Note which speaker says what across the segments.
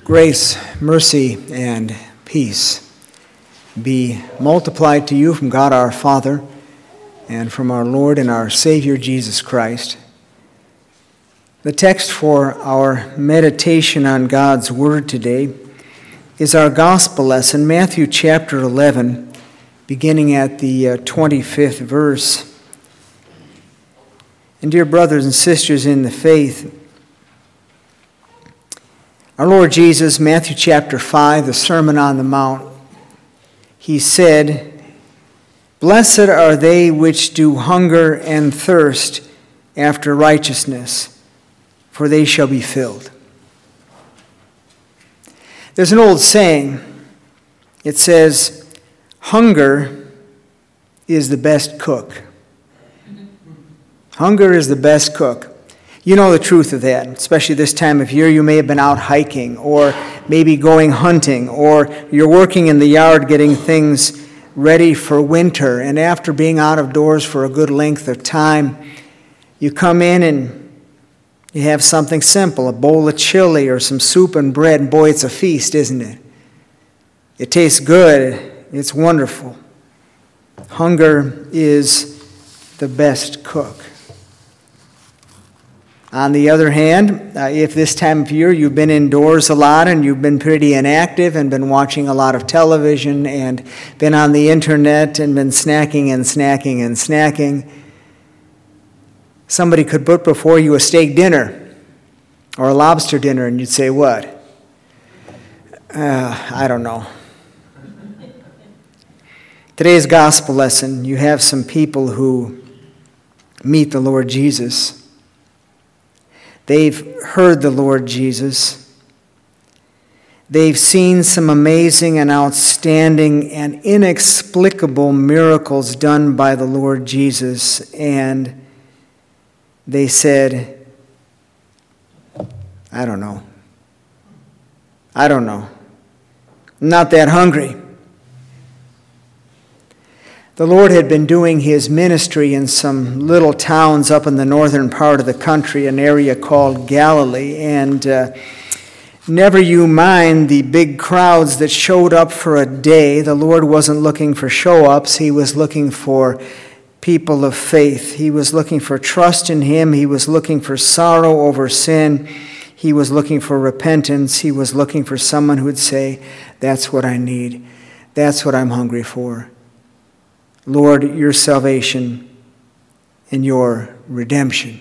Speaker 1: Grace, mercy, and peace be multiplied to you from God our Father and from our Lord and our Savior Jesus Christ. The text for our meditation on God's Word today is our gospel lesson, Matthew chapter 11, beginning at the 25th verse. And dear brothers and sisters in the faith, our Lord Jesus, Matthew chapter 5, the Sermon on the Mount, he said, "Blessed are they which do hunger and thirst after righteousness, for they shall be filled." There's an old saying. It says, "Hunger is the best cook." Hunger is the best cook. You know the truth of that, especially this time of year. You may have been out hiking, or maybe going hunting, or you're working in the yard getting things ready for winter. And after being out of doors for a good length of time, you come in and you have something simple, a bowl of chili or some soup and bread. And boy, it's a feast, isn't it? It tastes good. It's wonderful. Hunger is the best cook. On the other hand, if this time of year you've been indoors a lot and you've been pretty inactive and been watching a lot of television and been on the internet and been snacking and snacking and snacking, somebody could put before you a steak dinner or a lobster dinner and you'd say, what? I don't know. Today's gospel lesson, you have some people who meet the Lord Jesus. They've heard the Lord Jesus. They've seen some amazing and outstanding and inexplicable miracles done by the Lord Jesus. And they said, I don't know. I'm not that hungry. The Lord had been doing his ministry in some little towns up in the northern part of the country, an area called Galilee, and never you mind the big crowds that showed up for a day. The Lord wasn't looking for show-ups. He was looking for people of faith. He was looking for trust in him. He was looking for sorrow over sin. He was looking for repentance. He was looking for someone who would say, that's what I need. That's what I'm hungry for. Lord, your salvation and your redemption.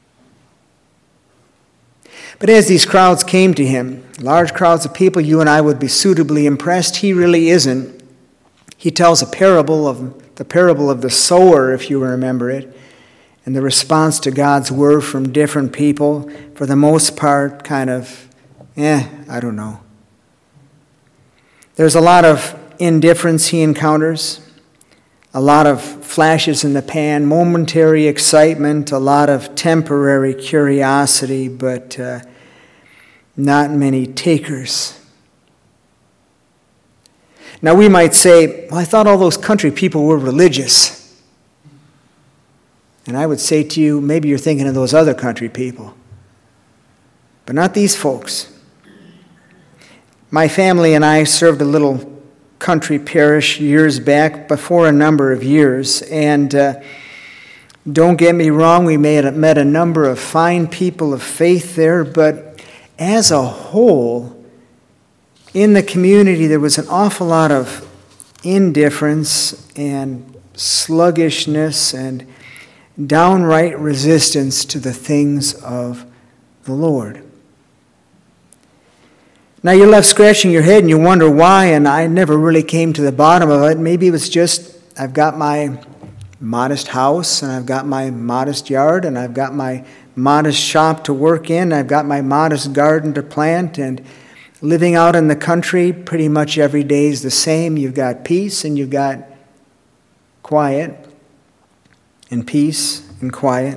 Speaker 1: But as these crowds came to him, large crowds of people, you and I would be suitably impressed. He really isn't. He tells the parable of the sower, if you remember it, and the response to God's word from different people, for the most part, kind of, I don't know. There's a lot of indifference he encounters. A lot of flashes in the pan, momentary excitement, a lot of temporary curiosity, but not many takers. Now we might say, well, I thought all those country people were religious. And I would say to you, maybe you're thinking of those other country people, but not these folks. My family and I served a little country parish years back, before a number of years, and don't get me wrong, we met a number of fine people of faith there, but as a whole, in the community there was an awful lot of indifference and sluggishness and downright resistance to the things of the Lord. Now you're left scratching your head and you wonder why, and I never really came to the bottom of it. Maybe it was just, I've got my modest house, and I've got my modest yard, and I've got my modest shop to work in, I've got my modest garden to plant, and living out in the country pretty much every day is the same. You've got peace and you've got quiet, and peace and quiet.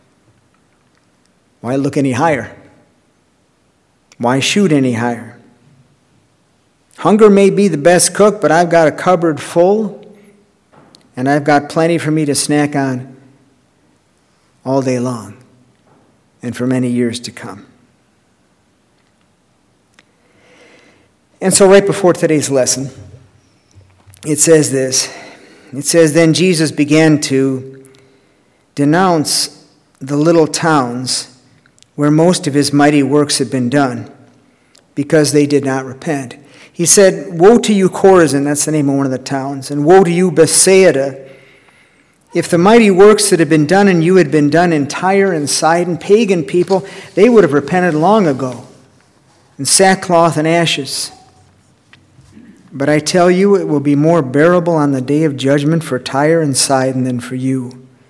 Speaker 1: Why look any higher? Why shoot any higher? Hunger may be the best cook, but I've got a cupboard full, and I've got plenty for me to snack on all day long and for many years to come. And so right before today's lesson, it says this. It says, "Then Jesus began to denounce the little towns where most of his mighty works had been done, because they did not repent. He said, 'Woe to you, Chorazin,'" that's the name of one of the towns, "and woe to you, Bethsaida. If the mighty works that had been done in you had been done in Tyre and Sidon," pagan people, "they would have repented long ago, in sackcloth and ashes. But I tell you, it will be more bearable on the day of judgment for Tyre and Sidon than for you.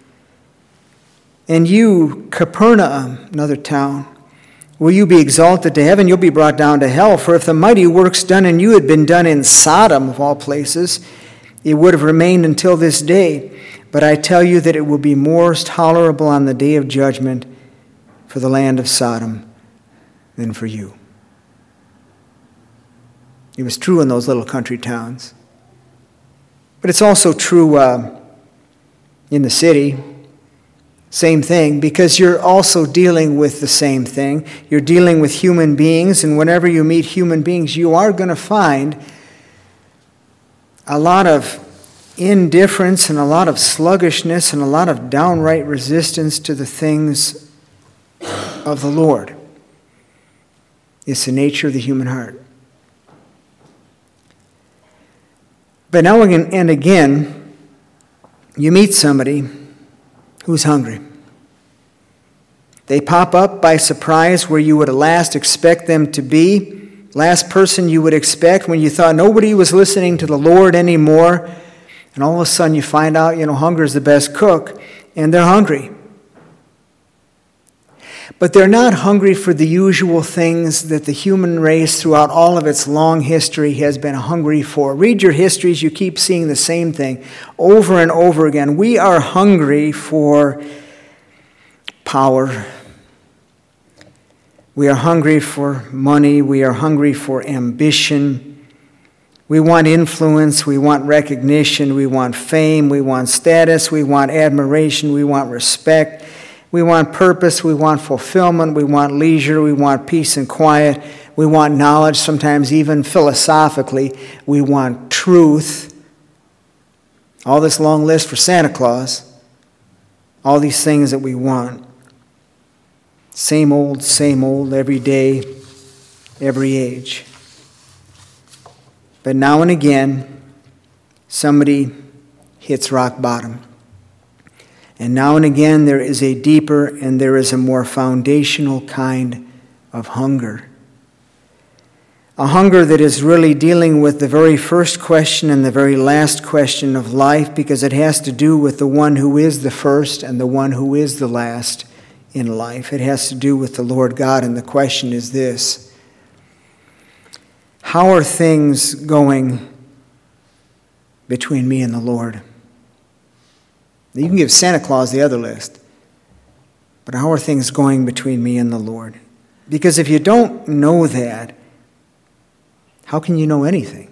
Speaker 1: And you, Capernaum," another town, "will you be exalted to heaven? You'll be brought down to hell. For if the mighty works done in you had been done in Sodom, of all places, it would have remained until this day. But I tell you that it will be more tolerable on the day of judgment for the land of Sodom than for you." It was true in those little country towns. But it's also true in the city. Same thing, because you're also dealing with the same thing. You're dealing with human beings, and whenever you meet human beings, you are going to find a lot of indifference and a lot of sluggishness and a lot of downright resistance to the things of the Lord. It's the nature of the human heart. But now and again, you meet somebody who's hungry. They pop up by surprise where you would at last expect them to be. Last person you would expect when you thought nobody was listening to the Lord anymore. And all of a sudden you find out, hunger is the best cook. And they're hungry. But they're not hungry for the usual things that the human race throughout all of its long history has been hungry for. Read your histories, you keep seeing the same thing over and over again. We are hungry for power. We are hungry for money. We are hungry for ambition. We want influence. We want recognition. We want fame. We want status. We want admiration. We want respect. We want purpose, we want fulfillment, we want leisure, we want peace and quiet, we want knowledge, sometimes even philosophically, we want truth. All this long list for Santa Claus, all these things that we want. Same old, every day, every age. But now and again, somebody hits rock bottom. And now and again, there is a deeper and there is a more foundational kind of hunger. A hunger that is really dealing with the very first question and the very last question of life, because it has to do with the one who is the first and the one who is the last in life. It has to do with the Lord God, and the question is this: how are things going between me and the Lord? You can give Santa Claus the other list. But how are things going between me and the Lord? Because if you don't know that, how can you know anything?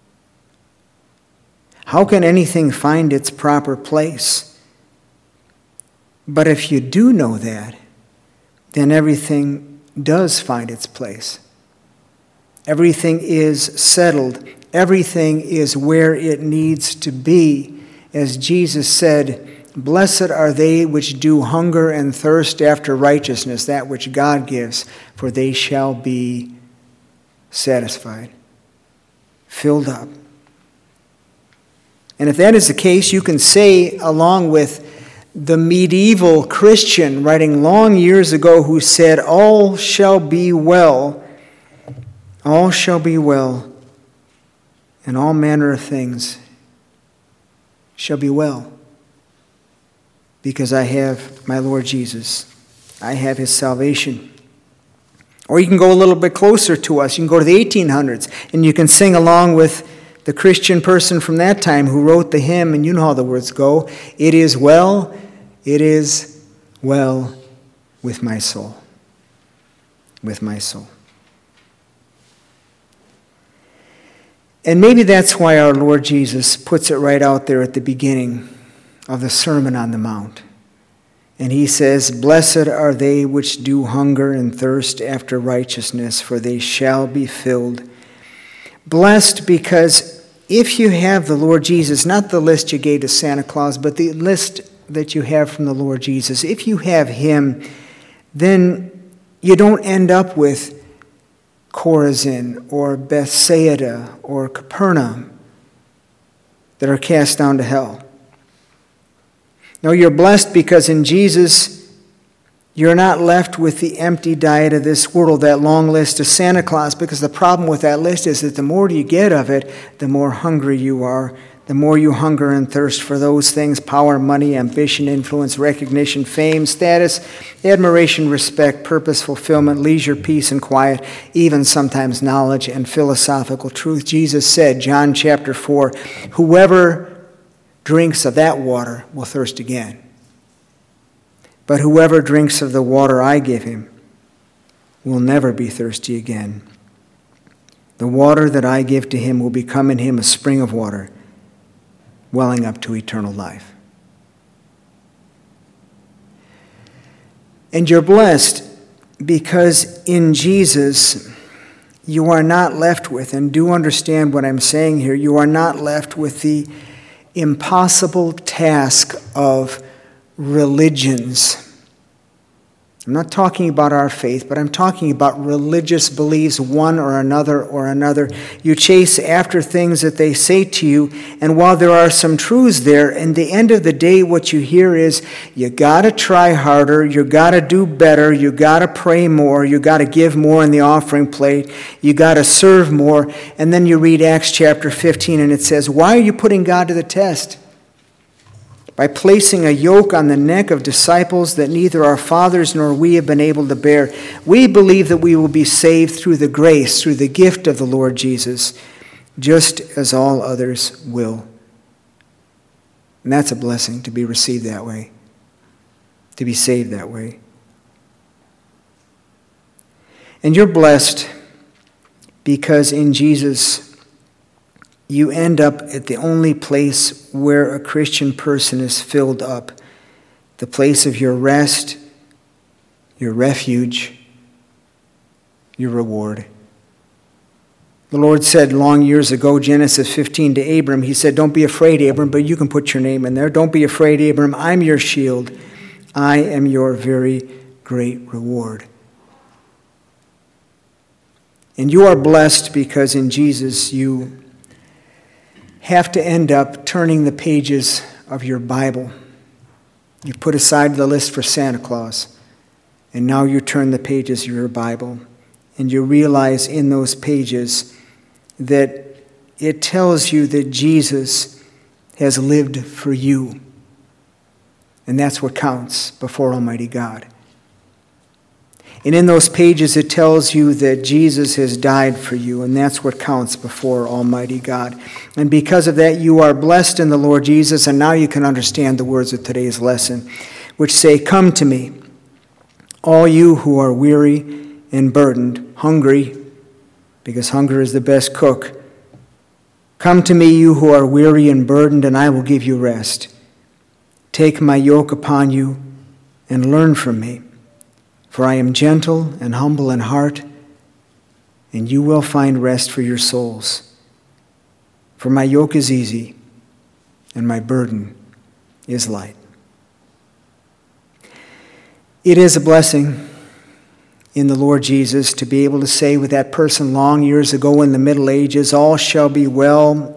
Speaker 1: How can anything find its proper place? But if you do know that, then everything does find its place. Everything is settled. Everything is where it needs to be. As Jesus said, "Blessed are they which do hunger and thirst after righteousness, that which God gives, for they shall be satisfied," filled up. And if that is the case, you can say, along with the medieval Christian writing long years ago who said, all shall be well, and all manner of things shall be well, because I have my Lord Jesus. I have his salvation. Or you can go a little bit closer to us. You can go to the 1800s, and you can sing along with the Christian person from that time who wrote the hymn, and you know how the words go: "It is well with my soul." With my soul. And maybe that's why our Lord Jesus puts it right out there at the beginning of the Sermon on the Mount. And he says, "Blessed are they which do hunger and thirst after righteousness, for they shall be filled." Blessed because if you have the Lord Jesus, not the list you gave to Santa Claus, but the list that you have from the Lord Jesus, if you have him, then you don't end up with Chorazin or Bethsaida or Capernaum that are cast down to hell. No, you're blessed because in Jesus, you're not left with the empty diet of this world, that long list of Santa Claus, because the problem with that list is that the more you get of it, the more hungry you are, the more you hunger and thirst for those things: power, money, ambition, influence, recognition, fame, status, admiration, respect, purpose, fulfillment, leisure, peace, and quiet, even sometimes knowledge and philosophical truth. Jesus said, John chapter 4, whoever drinks of that water will thirst again. But whoever drinks of the water I give him will never be thirsty again. The water that I give to him will become in him a spring of water, welling up to eternal life. And you're blessed because in Jesus you are not left with, and do understand what I'm saying here, you are not left with the impossible task of religions. I'm not talking about our faith, but I'm talking about religious beliefs, one or another or another. You chase after things that they say to you, and while there are some truths there, in the end of the day, what you hear is, you got to try harder, you got to do better, you got to pray more, you got to give more in the offering plate, you got to serve more. And then you read Acts chapter 15, and it says, why are you putting God to the test? By placing a yoke on the neck of disciples that neither our fathers nor we have been able to bear. We believe that we will be saved through the grace, through the gift of the Lord Jesus, just as all others will. And that's a blessing, to be received that way, to be saved that way. And you're blessed because in Jesus you end up at the only place where a Christian person is filled up, the place of your rest, your refuge, your reward. The Lord said long years ago, Genesis 15, to Abram, he said, don't be afraid, Abram, but you can put your name in there. Don't be afraid, Abram, I'm your shield. I am your very great reward. And you are blessed because in Jesus you have to end up turning the pages of your Bible. You put aside the list for Santa Claus, and now you turn the pages of your Bible, and you realize in those pages that it tells you that Jesus has lived for you. And that's what counts before Almighty God. And in those pages it tells you that Jesus has died for you, and that's what counts before Almighty God. And because of that, you are blessed in the Lord Jesus, and now you can understand the words of today's lesson, which say, come to me, all you who are weary and burdened, hungry, because hunger is the best cook. Come to me, you who are weary and burdened, and I will give you rest. Take my yoke upon you and learn from me. For I am gentle and humble in heart, and you will find rest for your souls. For my yoke is easy, and my burden is light. It is a blessing in the Lord Jesus to be able to say with that person long years ago in the Middle Ages, all shall be well,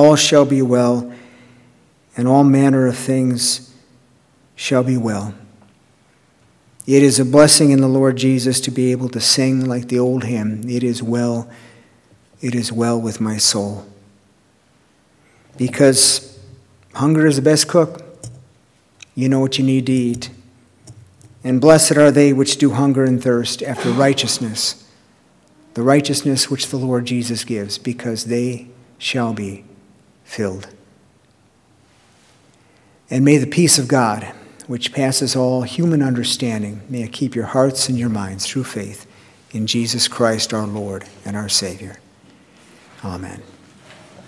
Speaker 1: and all manner of things shall be well. It is a blessing in the Lord Jesus to be able to sing like the old hymn, it is well with my soul. Because hunger is the best cook. You know what you need to eat. And blessed are they which do hunger and thirst after righteousness, the righteousness which the Lord Jesus gives, because they shall be filled. And may the peace of God, which passes all human understanding, may it keep your hearts and your minds through faith in Jesus Christ our Lord and our Savior. Amen.